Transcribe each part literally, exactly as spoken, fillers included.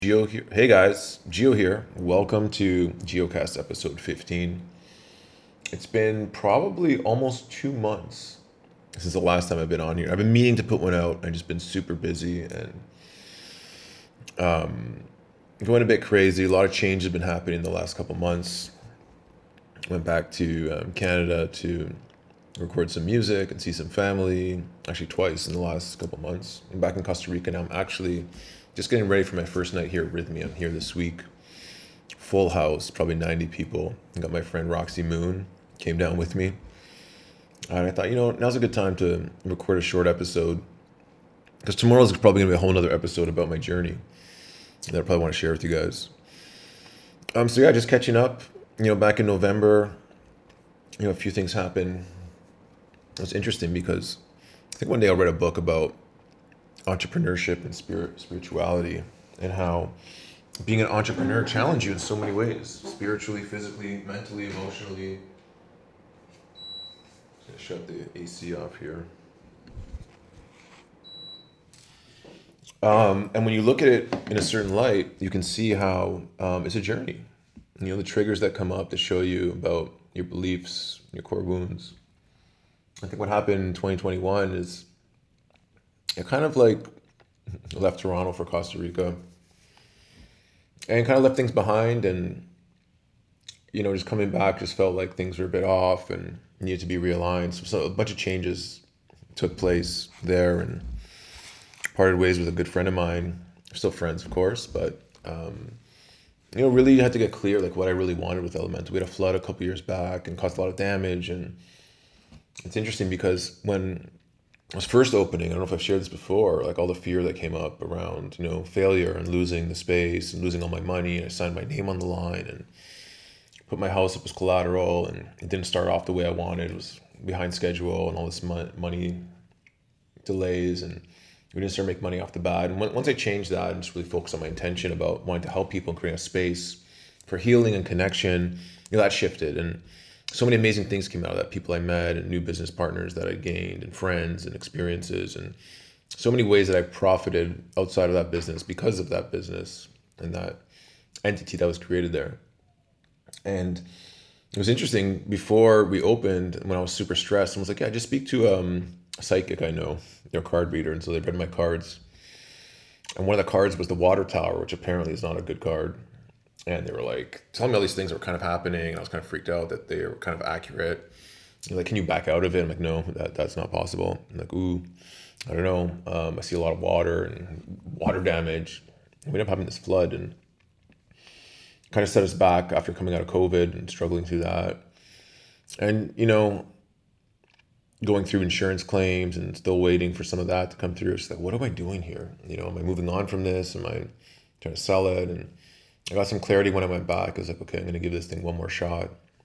Geo here. Hey guys, Geo here. Welcome to GeoCast episode fifteen. It's been probably almost two months since the last time I've been on here. I've been meaning to put one out. I've just been super busy and going a bit crazy. A lot of change has been happening in the last couple months. Went back to um, Canada to record some music and see some family. Actually, twice in the last couple months. I'm back in Costa Rica now. I'm actually just getting ready for my first night here at Rhythmia. I'm here this week. Full house, probably ninety people. I got my friend Roxy Moon came down with me. And I thought, you know, now's a good time to record a short episode because tomorrow's probably gonna be a whole nother episode about my journey that I probably want to share with you guys. Um, so yeah, just catching up. You know, back in November, you know, a few things happened. It was interesting because I think one day I read a book about entrepreneurship and spirit spirituality and how being an entrepreneur challenged you in so many ways, spiritually, physically, mentally, emotionally. Gonna shut the A C off here. Um, and when you look at it in a certain light, you can see how um, it's a journey. You know, the triggers that come up to show you about your beliefs, your core wounds. I think what happened in twenty twenty-one is it kind of like left Toronto for Costa Rica and kind of left things behind. And, you know, just coming back just felt like things were a bit off and needed to be realigned. So, so a bunch of changes took place there and parted ways with a good friend of mine. We're still friends, of course, but um, you know, really had to get clear like what I really wanted with Elemental. We had a flood a couple years back and caused a lot of damage. And it's interesting because when I was first opening, I don't know if I've shared this before, like all the fear that came up around, you know, failure and losing the space and losing all my money. And I signed my name on the line and put my house up as collateral, and it didn't start off the way I wanted. It was behind schedule and all this mon- money delays, and we didn't start making money off the bat. And once I changed that and just really focused on my intention about wanting to help people and create a space for healing and connection, you know, that shifted. And so many amazing things came out of that. People I met and new business partners that I gained and friends and experiences and so many ways that I profited outside of that business because of that business and that entity that was created there. And it was interesting before we opened, when I was super stressed, I was like, yeah, just speak to um, a psychic I know, their card reader. And so they read my cards. And one of the cards was the water tower, which apparently is not a good card. And they were like telling me all these things that were kind of happening. And I was kind of freaked out that they were kind of accurate. They're like, can you back out of it? I'm like, no, that, that's not possible. I'm like, ooh, I don't know. Um, I see a lot of water and water damage. We ended up having this flood and kind of set us back after coming out of COVID and struggling through that. And, you know, going through insurance claims and still waiting for some of that to come through. It's like, what am I doing here? You know, am I moving on from this? Am I trying to sell it? And I got some clarity when I went back. I was like, okay, I'm going to give this thing one more shot.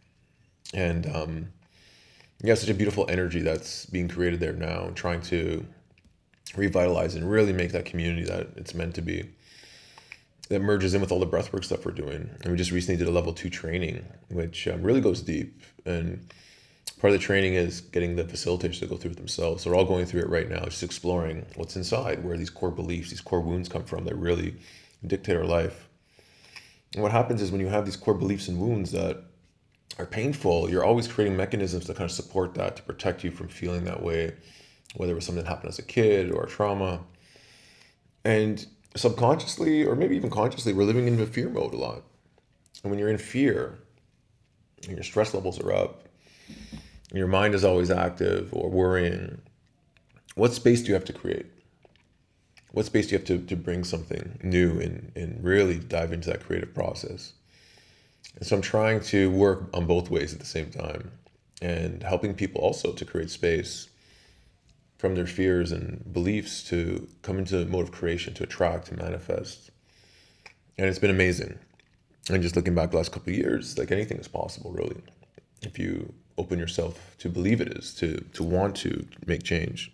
And um, yeah, such a beautiful energy that's being created there now, and trying to revitalize and really make that community that it's meant to be. That merges in with all the breathwork stuff we're doing. And we just recently did a level two training, which um, really goes deep. And part of the training is getting the facilitators to go through it themselves. So we're all going through it right now, just exploring what's inside, where these core beliefs, these core wounds come from that really dictate our life. And what happens is when you have these core beliefs and wounds that are painful, you're always creating mechanisms to kind of support that, to protect you from feeling that way, whether it was something that happened as a kid or trauma. And subconsciously, or maybe even consciously, we're living in a fear mode a lot. And when you're in fear, and your stress levels are up, and your mind is always active or worrying, what space do you have to create? What space do you have to, to bring something new and, and really dive into that creative process? And so I'm trying to work on both ways at the same time and helping people also to create space from their fears and beliefs to come into a mode of creation, to attract, to manifest. And it's been amazing. And just looking back the last couple of years, like anything is possible, really, if you open yourself to believe it is, to to want to make change.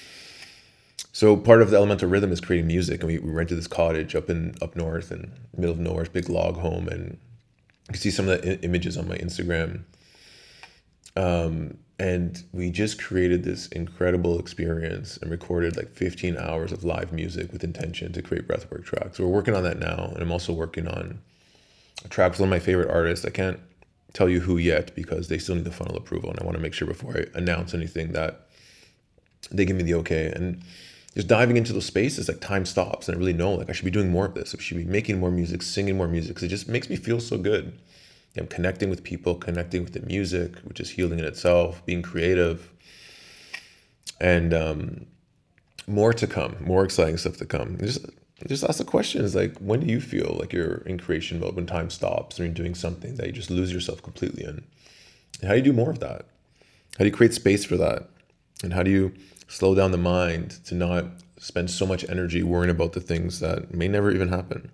So part of the elemental rhythm is creating music, and we, we rented this cottage up in up north in the middle of nowhere, big log home, and you can see some of the I- images on my Instagram. Um, and we just created this incredible experience and recorded like fifteen hours of live music with intention to create breathwork tracks. So we're working on that now. And I'm also working on a track with one of my favorite artists. I can't tell you who yet because they still need the final approval. And I want to make sure before I announce anything that they give me the okay. And just diving into those spaces, like time stops and I really know like I should be doing more of this. I should be making more music, singing more music, because it just makes me feel so good. I'm connecting with people, connecting with the music, which is healing in itself, being creative, and um, more to come, more exciting stuff to come. Just just ask the questions like, when do you feel like you're in creation mode, when time stops and you're doing something that you just lose yourself completely in? And how do you do more of that? How do you create space for that? And how do you slow down the mind to not spend so much energy worrying about the things that may never even happen?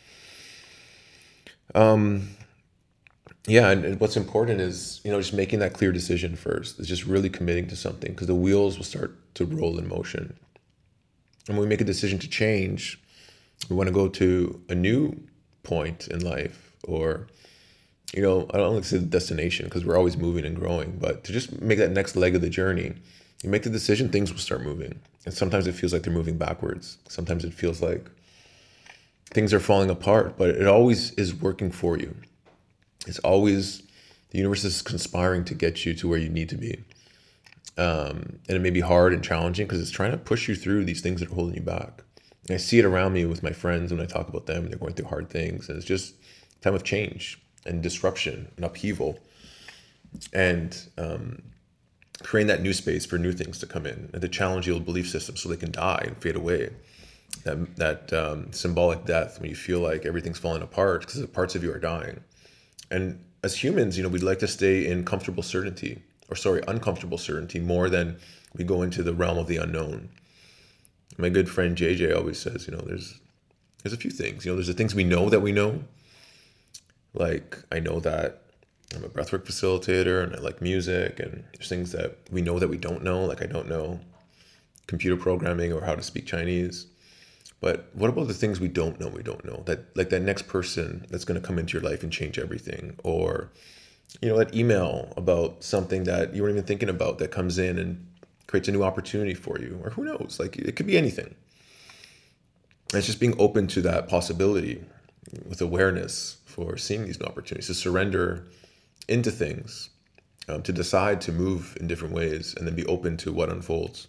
Um, yeah, and and what's important is, you know, just making that clear decision first. Is just really committing to something because the wheels will start to roll in motion. And when we make a decision to change, we want to go to a new point in life, or, you know, I don't like to say the destination because we're always moving and growing, but to just make that next leg of the journey, you make the decision, things will start moving. And sometimes it feels like they're moving backwards. Sometimes it feels like things are falling apart, but it always is working for you. It's always, the universe is conspiring to get you to where you need to be. Um, and it may be hard and challenging because it's trying to push you through these things that are holding you back. And I see it around me with my friends when I talk about them. They're going through hard things. And it's just a time of change and disruption and upheaval. And um, creating that new space for new things to come in and to challenge the old belief system so they can die and fade away. That, that um, symbolic death when you feel like everything's falling apart because the parts of you are dying. And as humans, you know, we'd like to stay in comfortable certainty, or sorry, uncomfortable certainty more than we go into the realm of the unknown. My good friend J J always says, you know, there's there's a few things. You know, there's the things we know that we know. Like I know that I'm a breathwork facilitator and I like music, and there's things that we know that we don't know. Like I don't know computer programming or how to speak Chinese. But what about the things we don't know we don't know? That like that next person that's going to come into your life and change everything, or you know that email about something that you weren't even thinking about that comes in and creates a new opportunity for you, or who knows? Like it could be anything. And it's just being open to that possibility with awareness for seeing these new opportunities, to surrender into things, um, to decide to move in different ways, and then be open to what unfolds.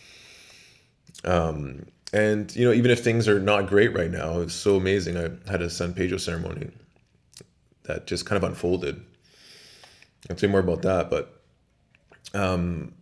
Um, and you know, even if things are not great right now, it's so amazing. I had a San Pedro ceremony that just kind of unfolded. I'll say more about that, but um,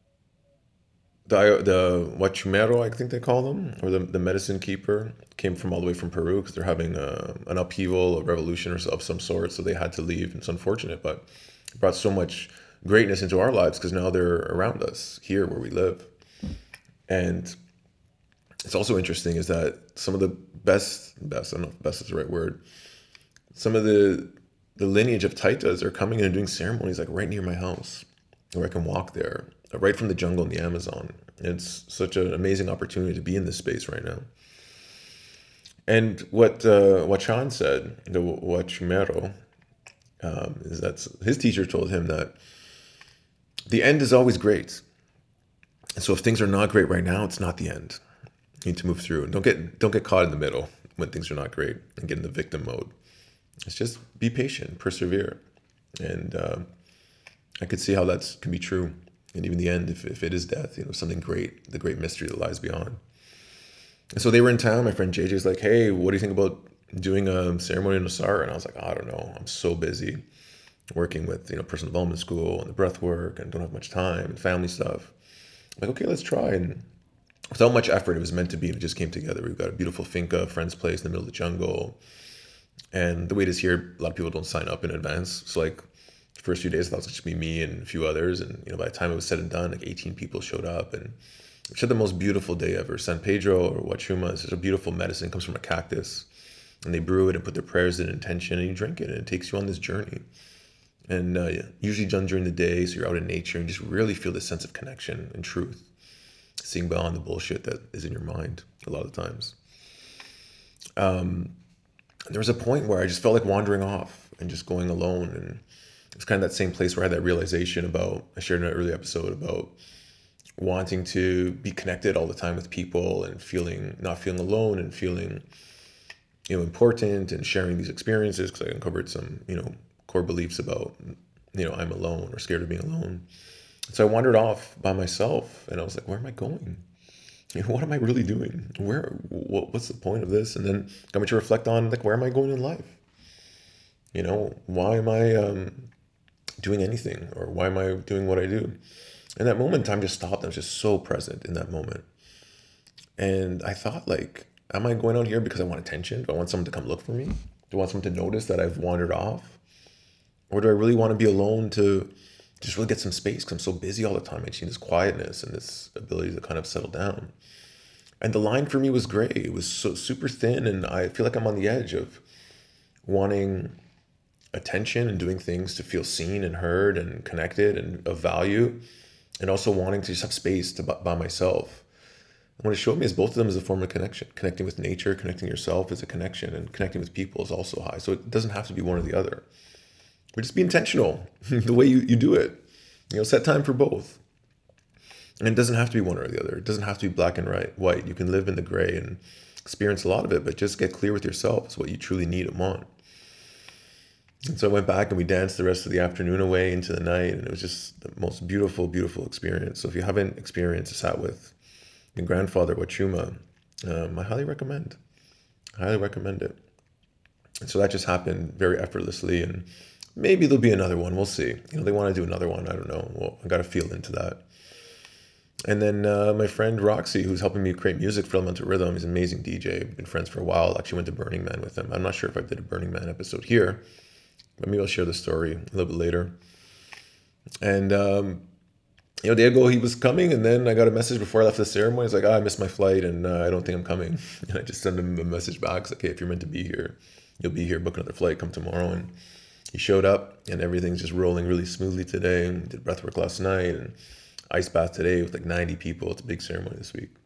the the Huachumero, I think they call them, or the the medicine keeper, came from all the way from Peru because they're having a, an upheaval, a revolution or so- of some sort, so they had to leave. It's unfortunate, but it brought so much greatness into our lives because now they're around us here where we live. And it's also interesting is that some of the best, best, I don't know if best is the right word, some of the the lineage of Taitas are coming in and doing ceremonies like right near my house, where I can walk there, right from the jungle in the Amazon. It's such an amazing opportunity to be in this space right now. And what uh, what Chan said, the Huachumero, um, is that his teacher told him that the end is always great. And so if things are not great right now, it's not the end. You need to move through and don't get don't get caught in the middle when things are not great and get in the victim mode. It's just be patient, persevere, and uh, I could see how that can be true. And even the end, if, if it is death, you know, something great, the great mystery that lies beyond. And so they were in town. My friend J J's like, "Hey, what do you think about doing a ceremony in Nosara?" And I was like, "I don't know. I'm so busy working with you know personal development school and the breath work, and don't have much time and family stuff." I'm like, "Okay, let's try." And without much effort, it was meant to be, and it just came together. We've got a beautiful finca, friend's place in the middle of the jungle. And the way it is here, a lot of people don't sign up in advance. So like the first few days, I thought it was just be me and a few others. And you know, by the time it was said and done, like eighteen people showed up, and we had the most beautiful day ever. San Pedro or Huachuma is such a beautiful medicine. It comes from a cactus, and they brew it and put their prayers and intention, and you drink it, and it takes you on this journey. And uh, usually done during the day, so you're out in nature and just really feel this sense of connection and truth, seeing beyond the bullshit that is in your mind a lot of the times. Um, there was a point where I just felt like wandering off and just going alone, and it's kind of that same place where I had that realization about, I shared in an early episode about wanting to be connected all the time with people and feeling, not feeling alone and feeling, you know, important and sharing these experiences, because I uncovered some, you know, core beliefs about, you know, I'm alone or scared of being alone. So I wandered off by myself and I was like, where am I going? You know, what am I really doing? Where, what, what's the point of this? And then got me to reflect on, like, where am I going in life? You know, why am I um, doing anything, or why am I doing what I do? And that moment in time just stopped. I was just so present in that moment. And I thought, like, am I going out here because I want attention? Do I want someone to come look for me? Do I want someone to notice that I've wandered off? Or do I really want to be alone to just really get some space, because I'm so busy all the time. I just need this quietness and this ability to kind of settle down. And the line for me was gray. It was so super thin, and I feel like I'm on the edge of wanting attention and doing things to feel seen and heard and connected and of value, and also wanting to just have space to by myself. And what it showed me is both of them is a form of connection. Connecting with nature, connecting yourself is a connection, and connecting with people is also high. So it doesn't have to be one or the other. But just be intentional the way you, you do it. You know, set time for both. And it doesn't have to be one or the other. It doesn't have to be black and right, white. You can live in the gray and experience a lot of it, but just get clear with yourself. It's what you truly need and want. And so I went back and we danced the rest of the afternoon away into the night, and it was just the most beautiful, beautiful experience. So if you haven't experienced a sat with your grandfather, Wachuma, um, I highly recommend. I highly recommend it. And so that just happened very effortlessly, and maybe there'll be another one. We'll see. You know, they want to do another one. I don't know. Well, I got to feel into that. And then uh, my friend Roxy, who's helping me create music for Elemental Rhythm, he's an amazing D J. We've been friends for a while. Actually went to Burning Man with him. I'm not sure if I did a Burning Man episode here, but maybe I'll share the story a little bit later. And, um, you know, Diego, he was coming, and then I got a message before I left the ceremony. He's like, oh, I missed my flight, and uh, I don't think I'm coming. And I just sent him a message back. It's like, okay, if you're meant to be here, you'll be here. Book another flight. Come tomorrow. And he showed up, and everything's just rolling really smoothly today. And did breathwork last night, and ice bath today with like ninety people. It's a big ceremony this week.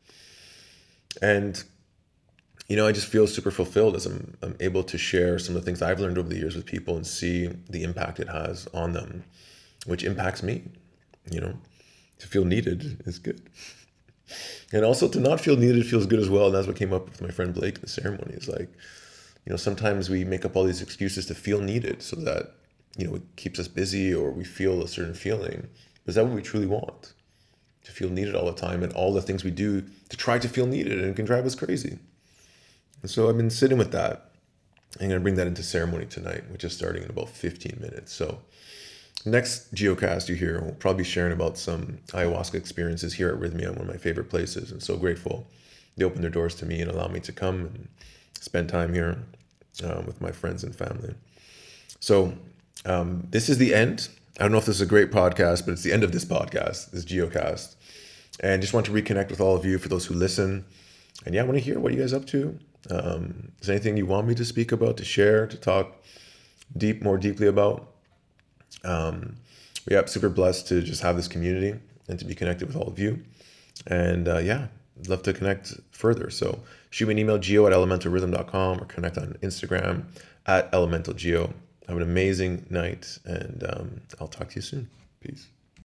And, you know, I just feel super fulfilled as I'm, I'm able to share some of the things I've learned over the years with people and see the impact it has on them, which impacts me. You know, to feel needed is good. And also to not feel needed feels good as well. And that's what came up with my friend Blake in the ceremony. It's like, you know, sometimes we make up all these excuses to feel needed so that, you know, it keeps us busy or we feel a certain feeling. Is that what we truly want? To feel needed all the time, and all the things we do to try to feel needed, and it can drive us crazy. And so I've been sitting with that. I'm going to bring that into ceremony tonight, which is starting in about fifteen minutes. So next Geocast you hear, we'll probably be sharing about some ayahuasca experiences here at Rhythmia, one of my favorite places. And so grateful they opened their doors to me and allowed me to come and spend time here uh, with my friends and family. So um, this is the end. I don't know if this is a great podcast, but it's the end of this podcast, this Geocast. And just want to reconnect with all of you for those who listen. And yeah, I want to hear what you guys up to. Um, is there anything you want me to speak about, to share, to talk deep, more deeply about? Um, yeah, I'm super blessed to just have this community and to be connected with all of you. And uh, yeah, I'd love to connect further. So shoot me an email, geo at elemental rhythm dot com, or connect on Instagram at elementalgeo. Have an amazing night, and um, I'll talk to you soon. Peace.